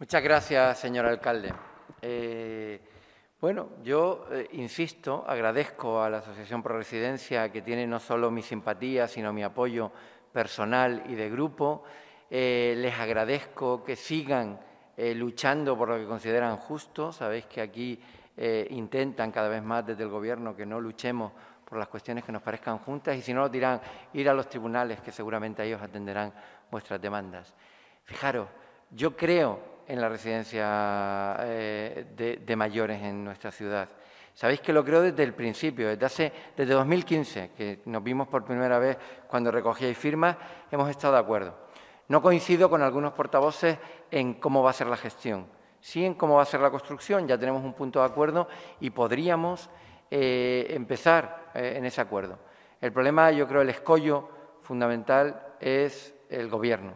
Muchas gracias, señor alcalde. Bueno, yo insisto, agradezco a la Asociación Pro Residencia, que tiene no solo mi simpatía, sino mi apoyo personal y de grupo. Les agradezco que sigan luchando por lo que consideran justo. Sabéis que aquí intentan cada vez más desde el Gobierno que no luchemos por las cuestiones que nos parezcan justas, y si no, lo dirán, ir a los tribunales, que seguramente ellos atenderán vuestras demandas. Fijaros, yo creo en la residencia de mayores en nuestra ciudad. Sabéis que lo creo desde el principio, desde 2015, que nos vimos por primera vez cuando recogíais firmas, hemos estado de acuerdo. No coincido con algunos portavoces en cómo va a ser la gestión, sí en cómo va a ser la construcción. Ya tenemos un punto de acuerdo y podríamos empezar en ese acuerdo. El problema, yo creo, el escollo fundamental es el Gobierno.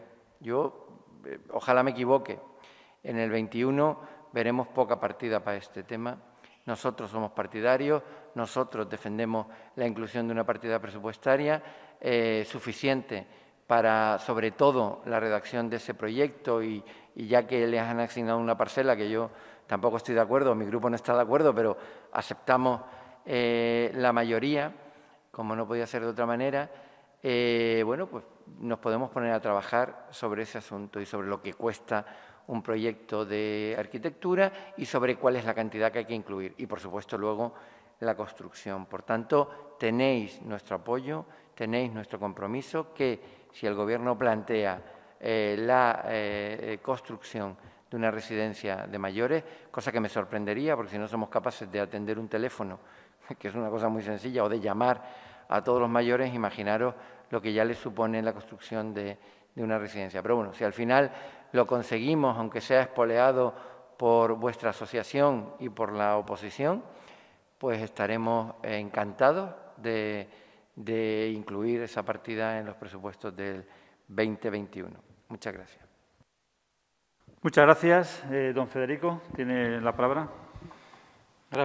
Ojalá me equivoque. En el 21 veremos poca partida para este tema. Nosotros somos partidarios, nosotros defendemos la inclusión de una partida presupuestaria suficiente para, sobre todo, la redacción de ese proyecto y ya que les han asignado una parcela, que yo tampoco estoy de acuerdo, mi grupo no está de acuerdo, pero aceptamos la mayoría, como no podía ser de otra manera. Bueno, pues nos podemos poner a trabajar sobre ese asunto y sobre lo que cuesta un proyecto de arquitectura y sobre cuál es la cantidad que hay que incluir. Y, por supuesto, luego la construcción. Por tanto, tenéis nuestro apoyo, tenéis nuestro compromiso, que si el Gobierno plantea la construcción de una residencia de mayores, cosa que me sorprendería, porque si no somos capaces de atender un teléfono, que es una cosa muy sencilla, o de llamar a todos los mayores, imaginaros lo que ya les supone la construcción de una residencia. Pero bueno, si al final lo conseguimos, aunque sea espoleado por vuestra asociación y por la oposición, pues estaremos encantados de incluir esa partida en los presupuestos del 2021. Muchas gracias. Muchas gracias. Don Federico, tiene la palabra.